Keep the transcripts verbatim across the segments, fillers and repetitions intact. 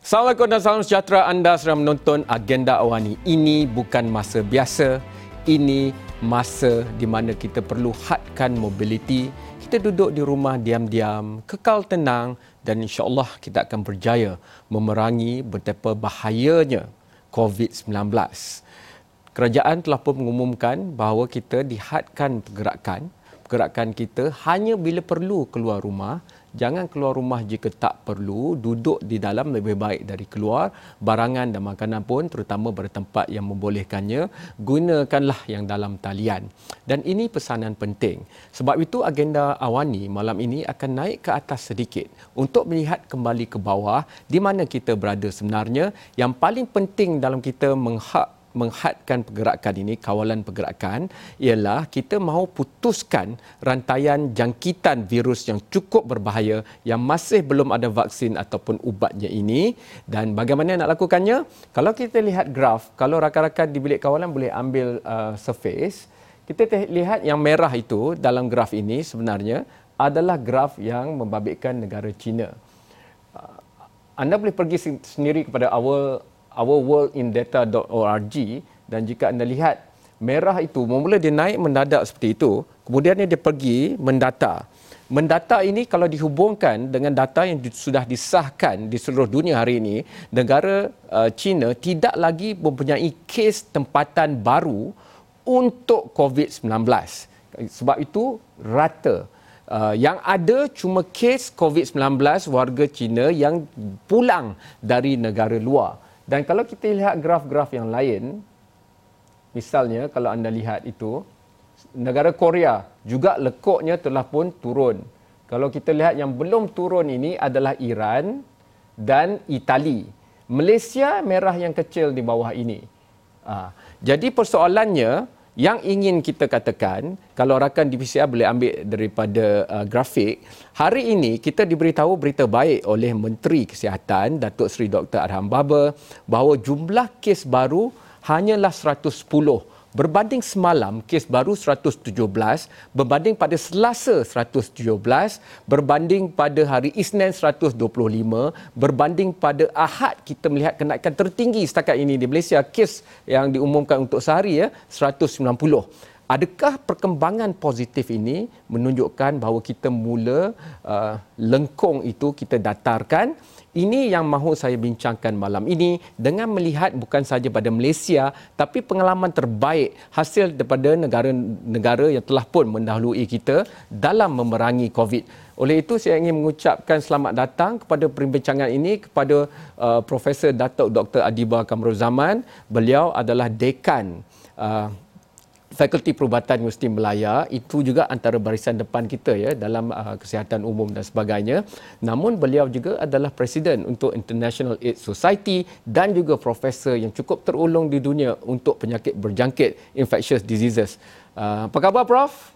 Assalamualaikum dan salam sejahtera. Anda sedang menonton Agenda Awani. Ini bukan masa biasa. Ini masa di mana kita perlu hadkan mobiliti. Kita duduk di rumah diam-diam, kekal tenang dan insya-Allah kita akan berjaya memerangi betapa bahayanya covid sembilan belas. Kerajaan telah pun mengumumkan bahawa kita dihadkan pergerakan. Pergerakan kita hanya bila perlu keluar rumah. Jangan keluar rumah jika tak perlu, duduk di dalam lebih baik dari keluar. Barangan dan makanan pun, terutama pada tempat yang membolehkannya, gunakanlah yang dalam talian. Dan ini pesanan penting. Sebab itu agenda Awani malam ini akan naik ke atas sedikit untuk melihat kembali ke bawah di mana kita berada sebenarnya. Yang paling penting dalam kita menghak menghadkan pergerakan ini, kawalan pergerakan, ialah kita mahu putuskan rantaian jangkitan virus yang cukup berbahaya yang masih belum ada vaksin ataupun ubatnya ini. Dan bagaimana nak lakukannya? Kalau kita lihat graf, kalau rakan-rakan di bilik kawalan boleh ambil uh, surface, kita lihat yang merah itu dalam graf ini sebenarnya adalah graf yang membabitkan negara China. Uh, anda boleh pergi sendiri kepada our our world in data dot org dan jika anda lihat merah itu mula dia naik mendadak seperti itu, kemudiannya dia pergi mendata. Mendata ini kalau dihubungkan dengan data yang sudah disahkan di seluruh dunia hari ini, negara uh, China tidak lagi mempunyai kes tempatan baru untuk covid sembilan belas. Sebab itu rata. Uh, yang ada cuma kes covid sembilan belas warga China yang pulang dari negara luar. Dan kalau kita lihat graf-graf yang lain, misalnya kalau anda lihat itu, negara Korea juga lekuknya telah pun turun. Kalau kita lihat yang belum turun ini adalah Iran dan Itali. Malaysia merah yang kecil di bawah ini. Ha. Jadi persoalannya, yang ingin kita katakan, kalau rakan di P C R boleh ambil daripada uh, grafik, hari ini kita diberitahu berita baik oleh Menteri Kesihatan Datuk Seri Doktor Adham Baba bahawa jumlah kes baru hanyalah seratus sepuluh. Berbanding semalam, kes baru seratus tujuh belas, berbanding pada Selasa seratus tujuh belas, berbanding pada hari Isnin seratus dua puluh lima, berbanding pada Ahad kita melihat kenaikan tertinggi setakat ini di Malaysia, kes yang diumumkan untuk sehari ya, seratus sembilan puluh. Adakah perkembangan positif ini menunjukkan bahawa kita mula uh, lengkung itu kita datarkan? Ini yang mahu saya bincangkan malam ini dengan melihat bukan sahaja pada Malaysia tapi pengalaman terbaik hasil daripada negara-negara yang telah pun mendahului kita dalam memerangi COVID. Oleh itu saya ingin mengucapkan selamat datang kepada perbincangan ini kepada uh, Profesor Datuk Doktor Adiba Kamruzaman. Beliau adalah dekan uh, Fakulti Perubatan Universiti Melaya. Itu juga antara barisan depan kita ya dalam uh, kesihatan umum dan sebagainya. Namun beliau juga adalah presiden untuk International AIDS Society dan juga profesor yang cukup terulung di dunia untuk penyakit berjangkit infectious diseases. Uh, apa khabar Prof?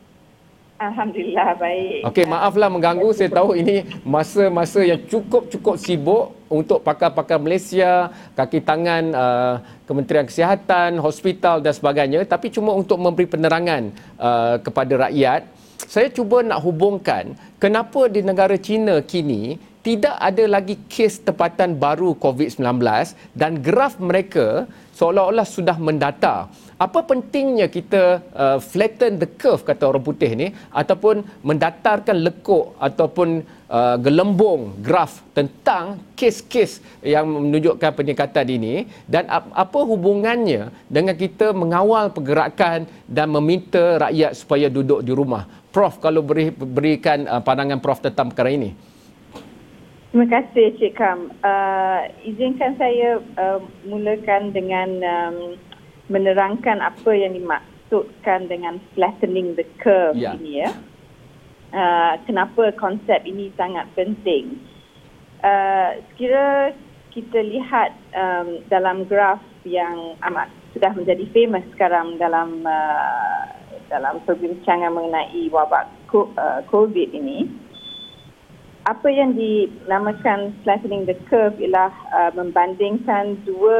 Alhamdulillah baik. Okey, maaflah mengganggu. Saya tahu ini masa-masa yang cukup-cukup sibuk untuk pakar-pakar Malaysia, kaki tangan uh, Kementerian Kesihatan, hospital dan sebagainya, tapi cuma untuk memberi penerangan uh, kepada rakyat. Saya cuba nak hubungkan kenapa di negara China kini tidak ada lagi kes tempatan baru covid sembilan belas dan graf mereka seolah-olah sudah mendata. Apa pentingnya kita uh, flatten the curve, kata orang putih ni, ataupun mendatarkan lekuk ataupun uh, gelembung graf tentang kes-kes yang menunjukkan peningkatan ini, dan ap- apa hubungannya dengan kita mengawal pergerakan dan meminta rakyat supaya duduk di rumah? Prof, kalau beri, berikan uh, pandangan Prof tentang perkara ini. Terima kasih Cik Kam. Uh, izinkan saya uh, mulakan dengan um, menerangkan apa yang dimaksudkan dengan flattening the curve ya. ini ya. Uh, kenapa konsep ini sangat penting. Uh, sekira kita lihat um, dalam graf yang amat sudah menjadi famous sekarang dalam uh, dalam perbincangan mengenai wabak COVID ini, apa yang dinamakan flattening the curve ialah uh, membandingkan dua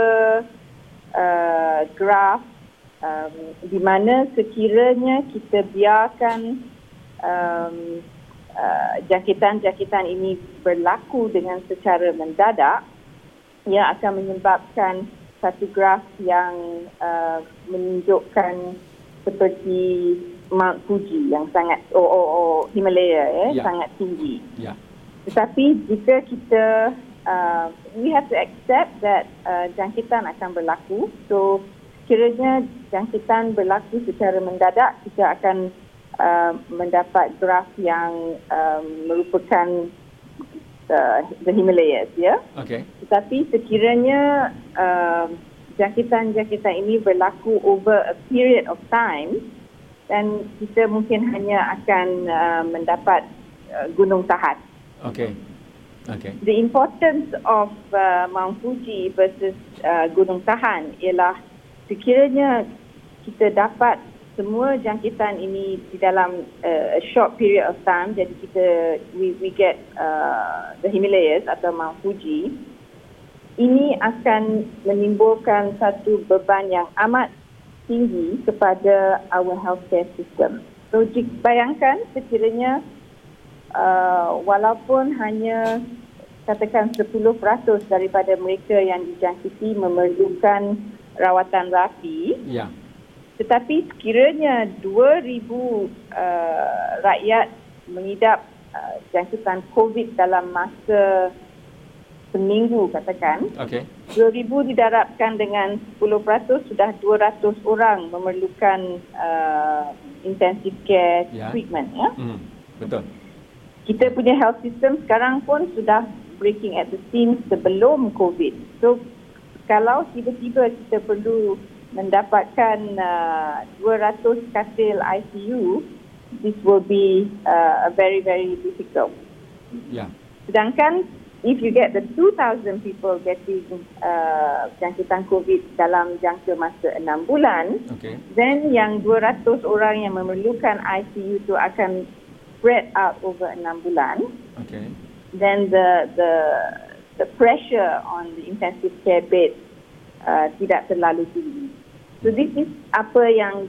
Uh, graf um, di mana sekiranya kita biarkan um, uh, jangkitan-jangkitan ini berlaku dengan secara mendadak, ia akan menyebabkan satu graf yang uh, menunjukkan seperti Mount Fuji yang sangat, oh, oh, oh Himalaya eh, ya. sangat tinggi. Ya. Tetapi jika kita, uh, we have to accept that uh, jangkitan akan berlaku. So, kiranya jangkitan berlaku secara mendadak, kita akan uh, mendapat graf yang um, merupakan uh, the Himalayas, ya. Okey. Tetapi sekiranya uh, jangkitan-jangkitan ini berlaku over a period of time, dan kita mungkin hanya akan uh, mendapat uh, gunung tahat. Okey. Okey. The importance of uh, Mount Fuji versus uh, gunung tahan ialah sekiranya kita dapat semua jangkitan ini di dalam uh, a short period of time, jadi kita we we get uh, the Himalayas atau Mount Fuji, ini akan menimbulkan satu beban yang amat tinggi kepada our healthcare system. So, bayangkan sekiranya uh, walaupun hanya katakan sepuluh peratus daripada mereka yang dijangkiti memerlukan rawatan rapi, Ya. tetapi sekiranya dua ribu uh, rakyat mengidap uh, jangkitan COVID dalam masa seminggu katakan, Okey. dua ribu didarabkan dengan sepuluh peratus, sudah dua ratus orang memerlukan uh, intensive care Ya. treatment. Ya. Hmm. Betul. Kita punya health system sekarang pun sudah breaking at the seams sebelum COVID. So, kalau tiba-tiba kita perlu mendapatkan uh, dua ratus katil I C U, this will be uh, very, very difficult. Ya. Sedangkan if you get the two thousand people getting uh, jangkitan COVID dalam jangka masa enam bulan, Okey. then yang dua ratus orang yang memerlukan I C U itu akan spread out over enam bulan. Okey. Then the the the pressure on the intensive care bed uh, tidak terlalu tinggi. So this is apa yang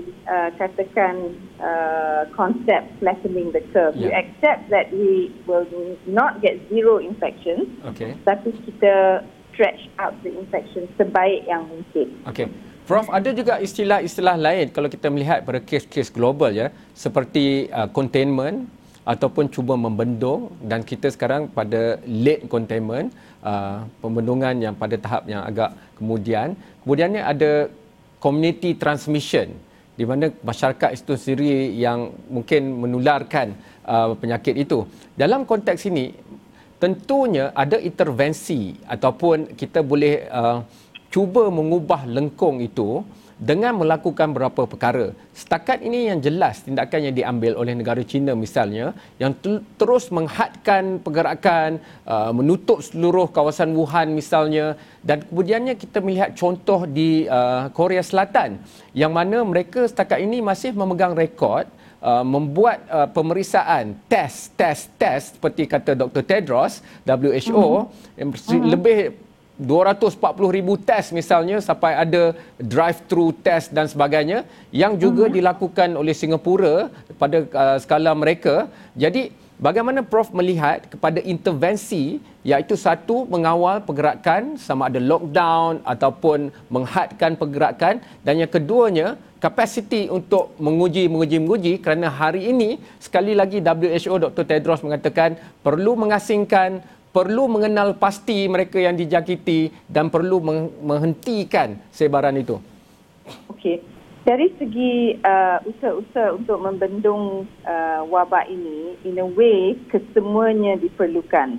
dikatakan uh, konsep flattening the curve. Yeah. You accept that we will not get zero infections, Okey. tapi kita stretch out the infection sebaik yang mungkin. Okey. Prof, ada juga istilah-istilah lain kalau kita melihat pada kes-kes global ya, seperti uh, containment ataupun cuba membendung, dan kita sekarang pada late containment, uh, pembendungan yang pada tahap yang agak kemudian. Kemudiannya ada community transmission, di mana masyarakat itu sendiri yang mungkin menularkan uh, penyakit itu. Dalam konteks ini, tentunya ada intervensi ataupun kita boleh uh, cuba mengubah lengkung itu dengan melakukan beberapa perkara. Setakat ini yang jelas tindakan yang diambil oleh negara China misalnya, yang terus menghadkan pergerakan, uh, menutup seluruh kawasan Wuhan misalnya, dan kemudiannya kita melihat contoh di uh, Korea Selatan yang mana mereka setakat ini masih memegang rekod Uh, membuat uh, pemeriksaan test, test, test seperti kata Doktor Tedros, W H O, mm-hmm. lebih dua ratus empat puluh ribu test misalnya, sampai ada drive-thru test dan sebagainya yang juga mm-hmm. dilakukan oleh Singapura pada uh, skala mereka. Jadi bagaimana Prof melihat kepada intervensi, iaitu satu, mengawal pergerakan sama ada lockdown ataupun menghadkan pergerakan, dan yang keduanya kapasiti untuk menguji, menguji, menguji, kerana hari ini sekali lagi W H O Doktor Tedros mengatakan perlu mengasingkan, perlu mengenal pasti mereka yang dijangkiti dan perlu menghentikan sebaran itu. Okey. Dari segi uh, usaha-usaha untuk membendung uh, wabak ini, in a way, kesemuanya diperlukan.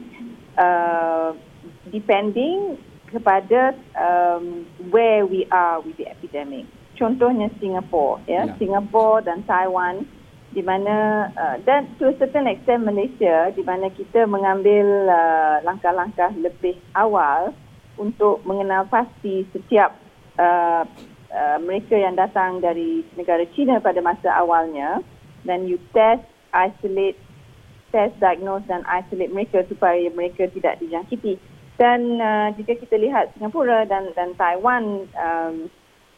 Uh, depending kepada um, where we are with the epidemic. Contohnya Singapura, ya, yeah. Singapura dan Taiwan, di mana uh, dan to a certain extent Malaysia, di mana kita mengambil uh, langkah-langkah lebih awal untuk mengenal pasti setiap uh, uh, mereka yang datang dari negara China pada masa awalnya, dan you test, isolate, test, diagnose dan isolate mereka supaya mereka tidak dijangkiti. Dan uh, jika kita lihat Singapura dan dan Taiwan, um,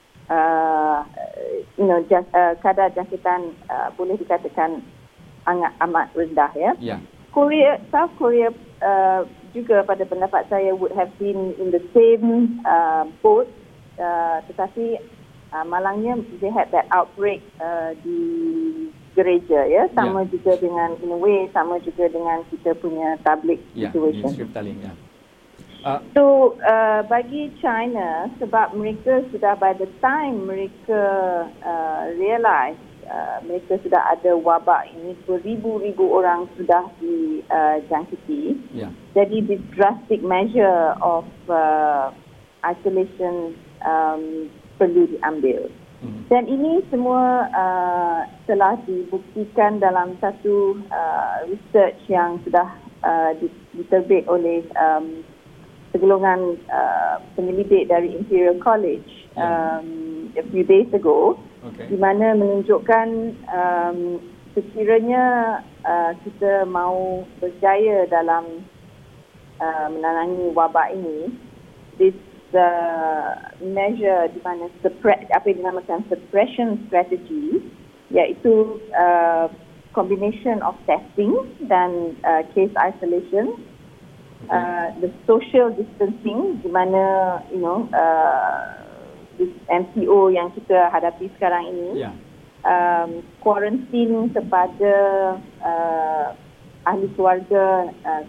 Uh, you know, just, uh, kadar jangkitan uh, boleh dikatakan sangat amat rendah, ya. Yeah. Korea, South Korea uh, juga pada pendapat saya would have been in the same uh, boat, uh, tetapi uh, malangnya they had that outbreak uh, di gereja, ya, sama yeah. juga dengan in a way sama juga dengan kita punya tabligh yeah, situation. Yeah. Uh, so uh, bagi China, sebab mereka sudah by the time mereka uh, realise uh, mereka sudah ada wabak ini, beribu-ribu orang sudah dijangkiti. Uh, yeah. Jadi this drastic measure of uh, isolation um, perlu diambil. Mm-hmm. Dan ini semua uh, telah dibuktikan dalam satu uh, research yang sudah uh, diterbit oleh um, segolongan uh, penyelidik dari Imperial College um, a few days ago, okay. di mana menunjukkan um, sekiranya uh, kita mahu berjaya dalam uh, menangangi wabak ini, this uh, measure di mana suppress, apa yang dinamakan suppression strategy, iaitu uh, combination of testing dan uh, case isolation. Uh, the social distancing di mana you know uh, this M C O yang kita hadapi sekarang ini, yeah. um, quarantine kepada uh, ahli keluarga uh,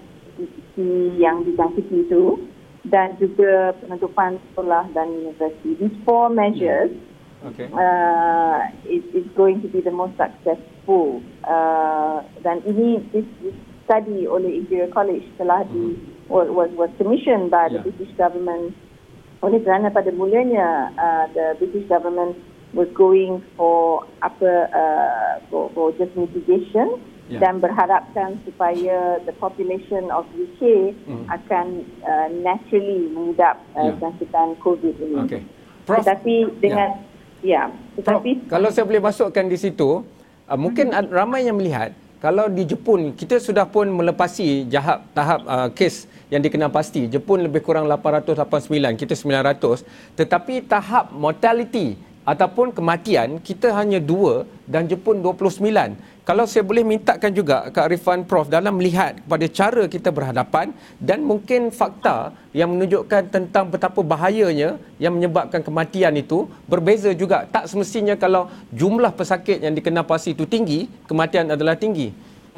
yang dijangkiti itu, dan juga penutupan sekolah dan universiti. These four measures yeah. okay. uh, is, is going to be the most successful. Uh, dan ini this, this study oleh Imperial College telah di was was commissioned by the yeah. British government. Oleh kerana pada mulanya uh, the British government was going for apa uh, for, for just mitigation yeah. dan berharapkan supaya the population of U K mm. akan uh, naturally mengidap uh, yeah. jangkitan COVID ini. Okay. Prof, tetapi dengan ya, yeah. tetapi Prof, kalau saya boleh masukkan di situ, uh, mungkin mm-hmm. ramai yang melihat kalau di Jepun, kita sudah pun melepasi jahap, tahap uh, kes yang dikenal pasti. Jepun lebih kurang lapan ratus lapan puluh sembilan, kita sembilan ratus. Tetapi tahap mortality ataupun kematian, kita hanya dua dan Jepun dua puluh sembilan. Kalau saya boleh mintakan juga kearifan Prof dalam melihat kepada cara kita berhadapan dan mungkin fakta yang menunjukkan tentang betapa bahayanya yang menyebabkan kematian itu berbeza juga. Tak semestinya kalau jumlah pesakit yang dikenal pasti itu tinggi, kematian adalah tinggi.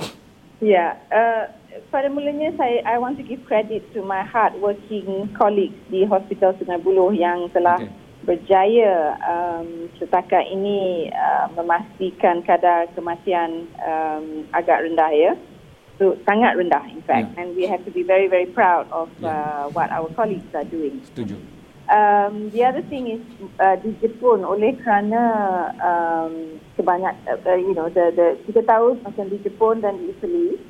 Ya, uh, pada mulanya saya I want to give credit to my hard-working colleagues di Hospital Sungai Buloh yang telah okay. berjaya um, setakat ini uh, memastikan kadar kematian um, agak rendah, ya. So, sangat rendah in fact, yeah. and we have to be very very proud of yeah. uh, what our colleagues are doing. Setuju. Um, the other thing is uh, di Jepun, oleh kerana um, kebanyak uh, you know the the kita tahu macam di Jepun dan di Italy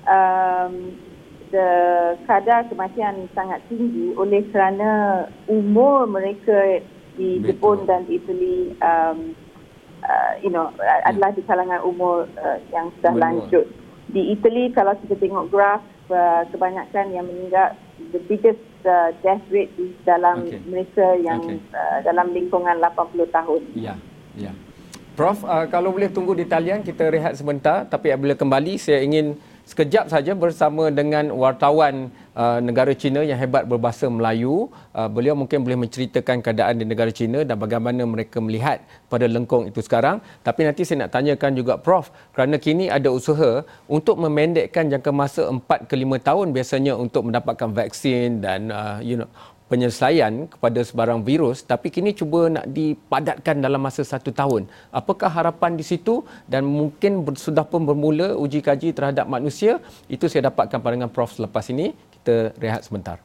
um, the kadar kematian sangat tinggi oleh kerana umur mereka di Betul. Jepun dan di Italy um, uh, you know yeah. adalah di kalangan umur uh, yang sudah Betul. lanjut. Di Italy kalau kita tengok graf uh, kebanyakan yang meninggal, the biggest uh, death rate is dalam okay. mereka yang okay. uh, dalam lingkungan lapan puluh tahun. Ya, ya. Prof, uh, kalau boleh tunggu di talian, kita rehat sebentar, tapi bila kembali saya ingin sekejap saja bersama dengan wartawan uh, negara China yang hebat berbahasa Melayu. Uh, beliau mungkin boleh menceritakan keadaan di negara China dan bagaimana mereka melihat pada lengkung itu sekarang. Tapi nanti saya nak tanyakan juga Prof, kerana kini ada usaha untuk memendekkan jangka masa empat ke lima tahun biasanya untuk mendapatkan vaksin dan uh, you know penyelesaian kepada sebarang virus, tapi kini cuba nak dipadatkan dalam masa satu tahun. Apakah harapan di situ dan mungkin sudah pun bermula uji kaji terhadap manusia? Itu saya dapatkan pandangan Prof selepas ini. Kita rehat sebentar.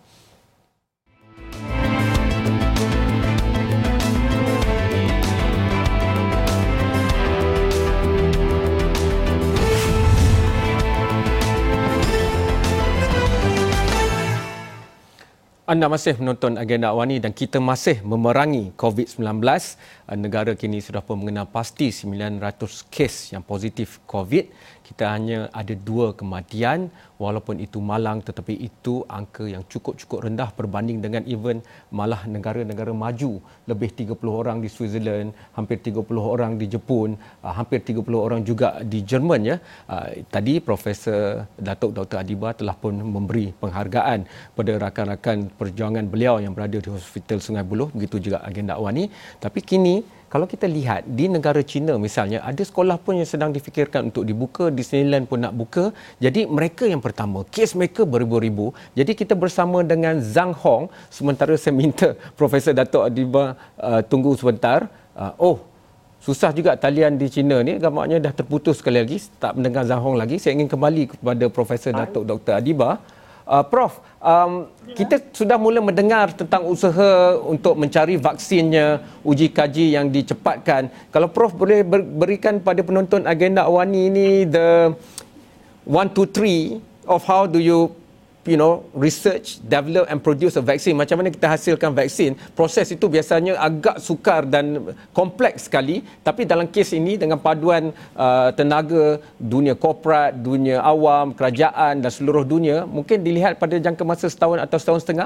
Anda masih menonton Agenda Awani dan kita masih memerangi covid sembilan belas. Negara kini sudah pun mengenal pasti sembilan ratus kes yang positif COVID kita hanya ada dua kematian, walaupun itu malang tetapi itu angka yang cukup-cukup rendah berbanding dengan even malah negara-negara maju. Lebih tiga puluh orang di Switzerland, hampir tiga puluh orang di Jepun, hampir tiga puluh orang juga di Jerman ya. Tadi Profesor Datuk Doktor Adiba telah pun memberi penghargaan pada rakan-rakan perjuangan beliau yang berada di Hospital Sungai Buloh, begitu juga agenda awani. Tapi kini kalau kita lihat di negara China misalnya, ada sekolah pun yang sedang difikirkan untuk dibuka, Disneyland pun nak buka. Jadi mereka yang pertama, kes mereka beribu-ribu. Jadi kita bersama dengan Zhang Hong, sementara saya minta Profesor Datuk Adiba uh, tunggu sebentar. Uh, oh, susah juga talian di China ni, gambarnya dah terputus sekali lagi, tak mendengar Zhang Hong lagi. Saya ingin kembali kepada Profesor Datuk Doktor Adiba. Uh, Prof, um, kita sudah mula mendengar tentang usaha untuk mencari vaksinnya, uji kaji yang dicepatkan. Kalau Prof boleh berikan pada penonton agenda awani ini the one, two, three of how do you you know, research, develop and produce a vaccine. Macam mana kita hasilkan vaksin. Proses itu biasanya agak sukar dan kompleks sekali. Tapi dalam kes ini dengan paduan uh, tenaga dunia korporat, dunia awam, kerajaan dan seluruh dunia, mungkin dilihat pada jangka masa setahun atau setahun setengah?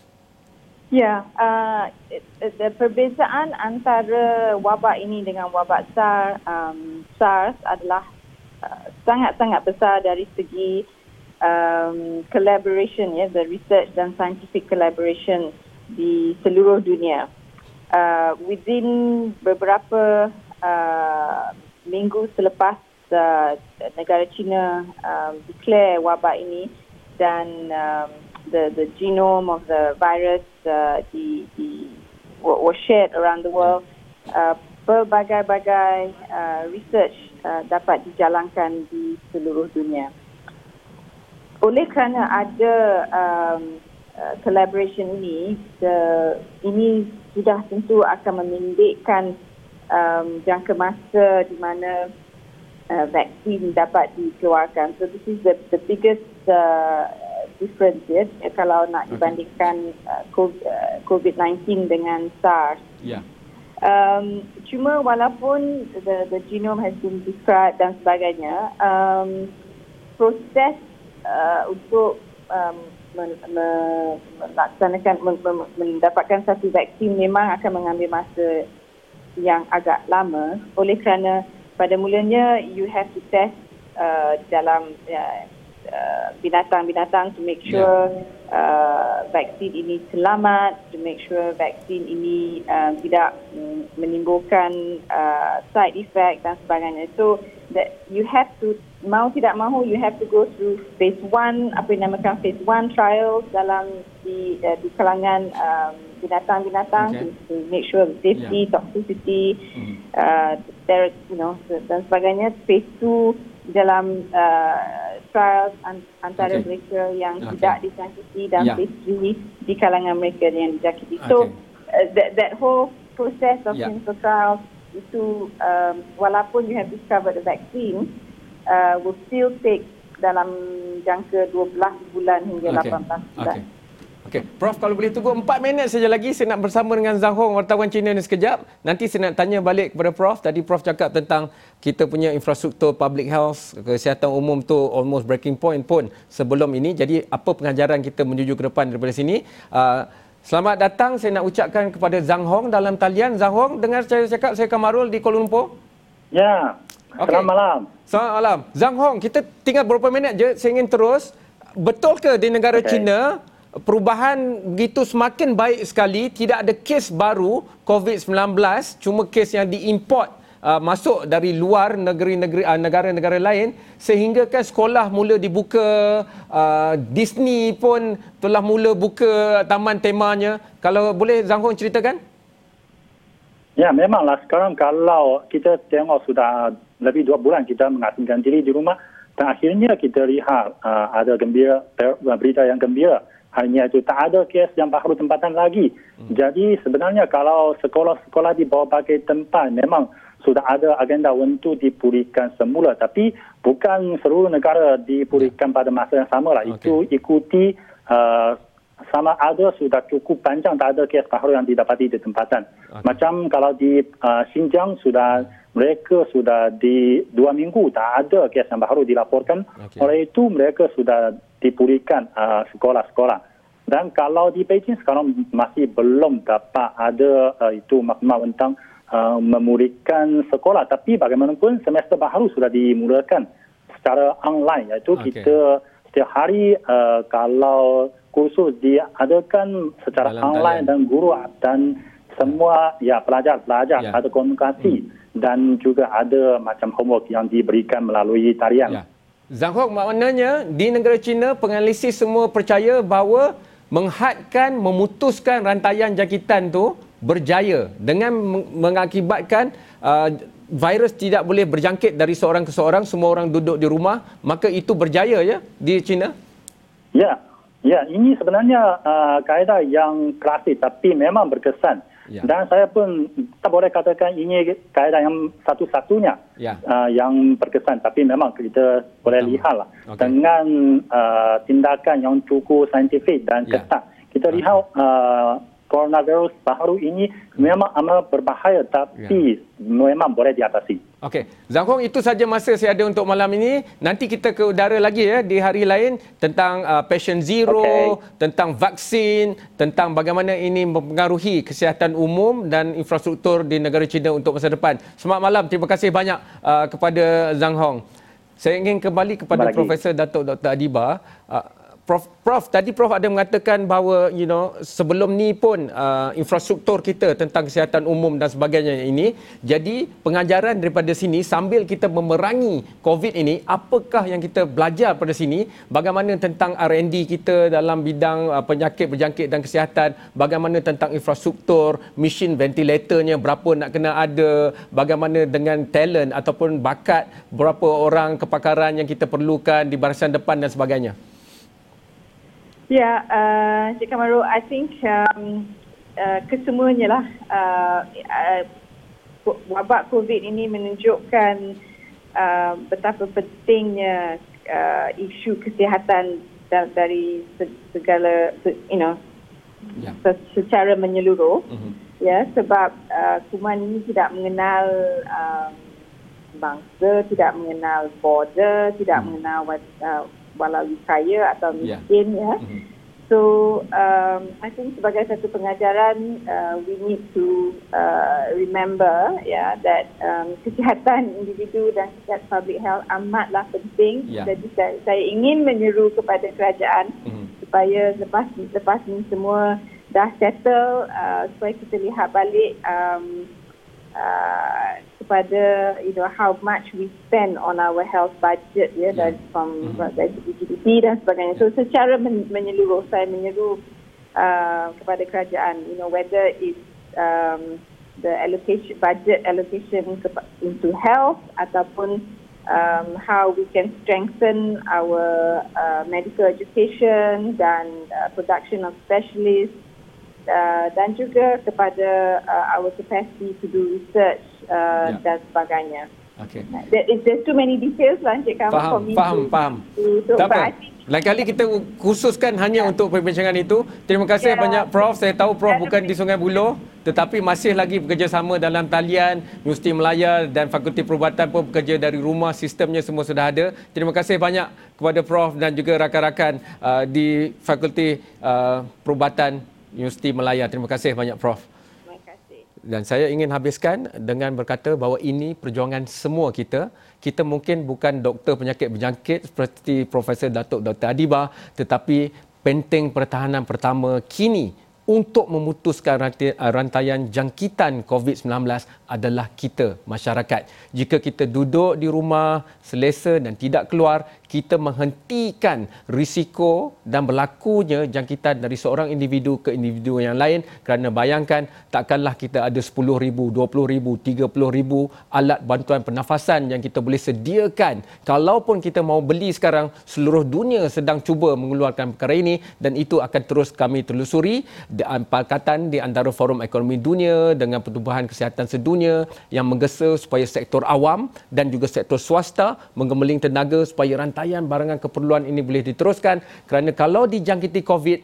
Ya, uh, perbezaan antara wabak ini dengan wabak SARS, um, SARS adalah uh, sangat-sangat besar dari segi Um, collaboration, ya, the research dan scientific collaboration di seluruh dunia. Uh, within beberapa uh, minggu selepas uh, negara China um, declare wabak ini dan um, the the genome of the virus uh, di, di was shared around the world, uh, pelbagai-bagai uh, research uh, dapat dijalankan di seluruh dunia. Oleh kerana ada um, uh, collaboration ini, the, ini sudah tentu akan memendekkan um, jangka masa di mana uh, vaksin dapat dikeluarkan. So this is the, the biggest uh, difference, ya, kalau nak dibandingkan uh, COVID nineteen dengan SARS. Yeah. Um, cuma walaupun the, the genome has been described dan sebagainya, um, proses Uh, untuk um, men, me, melaksanakan men, men, mendapatkan satu vaksin memang akan mengambil masa yang agak lama, oleh kerana pada mulanya you have to test uh, dalam uh, uh, binatang-binatang to make sure uh, vaksin ini selamat, to make sure vaksin ini uh, tidak um, menimbulkan uh, side effect dan sebagainya. So that you have to, mau tidak mahu, you have to go through phase one, apa yang dinamakan phase one trials dalam di uh, di kalangan um, binatang-binatang, okay, to, to make sure safety, yeah, toxicity, mm-hmm, uh, there, you know, dan sebagainya. Phase two dalam uh, trials antara, okay, mereka yang, okay, tidak dijangkiti, dan, yeah, phase three di kalangan mereka yang dijangkiti. Okay. So uh, that, that whole process of, yeah, clinical trials itu, um, walaupun you have discovered the vaccine, uh, will still take dalam jangka dua belas bulan hingga, okay, lapan belas bulan. Okay. Okey, Prof, kalau boleh tunggu empat minit saja lagi, saya nak bersama dengan Zhang Hong, wartawan Cina ni sekejap. Nanti saya nak tanya balik kepada Prof. Tadi Prof cakap tentang kita punya infrastruktur public health, kesihatan umum tu almost breaking point pun sebelum ini. Jadi apa pengajaran kita menuju ke depan daripada sini? Uh, selamat datang, saya nak ucapkan kepada Zhang Hong dalam talian. Zhang Hong, dengar saya cakap, saya Kamarul di Kuala Lumpur. Ya, okay. Selamat malam. Selamat malam. Zhang Hong, kita tinggal beberapa minit je, saya ingin terus. Betul ke di negara, okay, China perubahan begitu semakin baik sekali, tidak ada kes baru COVID sembilan belas, cuma kes yang diimport uh, masuk dari luar negeri-negeri uh, negara-negara lain, sehingga kan sekolah mula dibuka, uh, Disney pun telah mula buka taman temanya. Kalau boleh Zhang Hong ceritakan? Ya, memanglah sekarang kalau kita tengok sudah lebih dua bulan kita mengasingkan diri di rumah, dan akhirnya kita lihat uh, ada gembira, berita yang gembira. Hanya itu tak ada kes yang baru tempatan lagi. Hmm. Jadi sebenarnya kalau sekolah-sekolah di berbagai tempat memang sudah ada agenda untuk dipulihkan semula. Tapi bukan seluruh negara dipulihkan pada masa yang sama lah. Okay. Itu ikuti uh, sama ada sudah cukup panjang tak ada kes baru yang didapati di tempatan. Okay. Macam kalau di uh, Xinjiang sudah mereka sudah di dua minggu tak ada kes yang baru dilaporkan. Okay. Oleh itu mereka sudah dipulihkan uh, sekolah-sekolah. Dan kalau di Beijing sekarang masih belum dapat ada uh, itu maklumat tentang uh, memulihkan sekolah. Tapi bagaimanapun semester baru sudah dimulakan secara online, iaitu okay. kita setiap hari uh, kalau kursus diadakan secara dalam online talian. Dan guru dan semua ya pelajar-pelajar ya. Ada komunikasi hmm. dan juga ada macam homework yang diberikan melalui tarian. Ya. Zhang Hong, maknanya di negara China penganalisis semua percaya bahawa menghadkan, memutuskan rantaian jangkitan tu berjaya dengan mengakibatkan uh, virus tidak boleh berjangkit dari seorang ke seorang, semua orang duduk di rumah, maka itu berjaya ya di China? Ya, ya ini sebenarnya uh, kaedah yang klasik tapi memang berkesan. Ya. Dan saya pun tak boleh katakan ini kaedah yang satu-satunya ya. uh, yang berkesan. Tapi memang kita boleh lihatlah okay. dengan uh, tindakan yang cukup saintifik dan ya. Ketat. Kita lihat uh, coronavirus baru ini memang amat berbahaya tapi ya. Memang boleh diatasi. Okey, Zhang Hong, itu saja masa saya ada untuk malam ini. Nanti kita ke udara lagi ya di hari lain tentang uh, Patient Zero, okay. tentang vaksin, tentang bagaimana ini mempengaruhi kesihatan umum dan infrastruktur di negara China untuk masa depan. Selamat malam. Terima kasih banyak uh, kepada Zhang Hong. Saya ingin kembali kepada Profesor Datuk Doktor Adiba. Uh, Prof, Prof, tadi Prof ada mengatakan bahawa you know sebelum ni pun uh, infrastruktur kita tentang kesihatan umum dan sebagainya ini, jadi pengajaran daripada sini sambil kita memerangi COVID ini, apakah yang kita belajar pada sini, bagaimana tentang R and D kita dalam bidang uh, penyakit berjangkit dan kesihatan, bagaimana tentang infrastruktur, mesin ventilatornya berapa nak kena ada, bagaimana dengan talent ataupun bakat, berapa orang kepakaran yang kita perlukan di barisan depan dan sebagainya. Ya, yeah, uh, Cik Kamaru, I think um, uh, kesemuanya lah uh, uh, wabak COVID ini menunjukkan uh, betapa pentingnya uh, isu kesihatan dari segala, you know, yeah. secara menyeluruh. Mm-hmm. Ya, sebab uh, kuman ini tidak mengenal uh, bangsa, tidak mengenal border, tidak mm. mengenal uh, walaupun kaya atau miskin yeah. ya. Mm-hmm. So um, I think sebagai satu pengajaran uh, we need to uh, remember ya yeah, that um, kesihatan individu dan kesihatan public health amatlah penting. Yeah. Jadi saya, saya ingin menyeru kepada kerajaan mm-hmm. supaya lepas lepas ini semua dah settle uh, supaya kita lihat balik um, uh, kepada you know how much we spend on our health budget ya yeah, yeah. dari from mm-hmm. dari G D P dan sebagainya. So secara men- menyeluruh saya menyeru uh, kepada kerajaan you know whether it's um, the allocation budget allocation into health ataupun um, how we can strengthen our uh, medical education dan uh, production of specialists. Uh, dan juga kepada uh, our capacity to do research uh, yeah. dan sebagainya. Okay. There, there's too many details lah Encik Kamu. Faham, faham, to, faham. To, to, tak apa. Lain kali kita khususkan hanya yeah. untuk perbincangan itu. Terima kasih yeah. banyak Prof. Saya tahu Prof yeah. bukan di Sungai Buloh tetapi masih lagi bekerjasama dalam talian Universiti Melaya dan Fakulti Perubatan pun bekerja dari rumah, sistemnya semua sudah ada. Terima kasih banyak kepada Prof dan juga rakan-rakan uh, di Fakulti uh, Perubatan Universiti Melaya. Terima kasih banyak Prof. Terima kasih. Dan saya ingin habiskan dengan berkata bahawa ini perjuangan semua kita. Kita mungkin bukan doktor penyakit berjangkit seperti Profesor Datuk Doktor Adiba, tetapi penting pertahanan pertama kini untuk memutuskan rantaian jangkitan COVID sembilan belas adalah kita, masyarakat. Jika kita duduk di rumah selesa dan tidak keluar, kita menghentikan risiko dan berlakunya jangkitan dari seorang individu ke individu yang lain, kerana bayangkan takkanlah kita ada sepuluh ribu, dua puluh ribu, tiga puluh ribu alat bantuan pernafasan yang kita boleh sediakan. Kalaupun kita mau beli sekarang, seluruh dunia sedang cuba mengeluarkan perkara ini dan itu akan terus kami telusuri. Pakatan di antara Forum Ekonomi Dunia dengan Pertubuhan Kesihatan Sedunia yang menggesa supaya sektor awam dan juga sektor swasta menggemeling tenaga supaya rantaian barangan keperluan ini boleh diteruskan, kerana kalau dijangkiti COVID,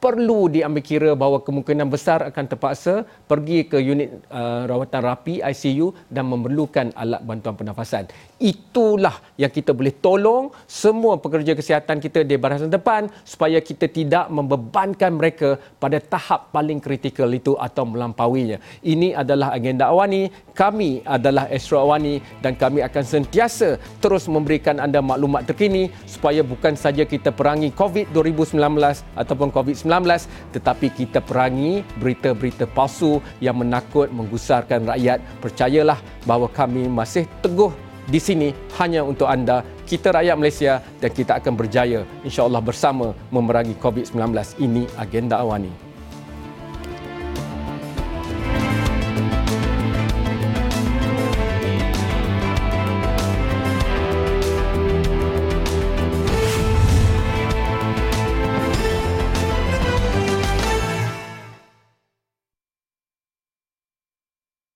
perlu diambil kira bahawa kemungkinan besar akan terpaksa pergi ke unit uh, rawatan rapi I C U dan memerlukan alat bantuan pernafasan. Itulah yang kita boleh tolong semua pekerja kesihatan kita di barisan depan supaya kita tidak membebankan mereka pada tahap paling kritikal itu atau melampauinya. Ini adalah agenda Awani, kami adalah Astro Awani dan kami akan sentiasa terus memberikan anda maklumat terkini supaya bukan saja kita perangi COVID dua ribu sembilan belas ataupun COVID sembilan belas tetapi kita perangi berita-berita palsu yang menakut menggusarkan rakyat. Percayalah bahawa kami masih teguh di sini hanya untuk anda, kita rakyat Malaysia, dan kita akan berjaya insya-Allah bersama memerangi COVID sembilan belas. Ini agenda Awani.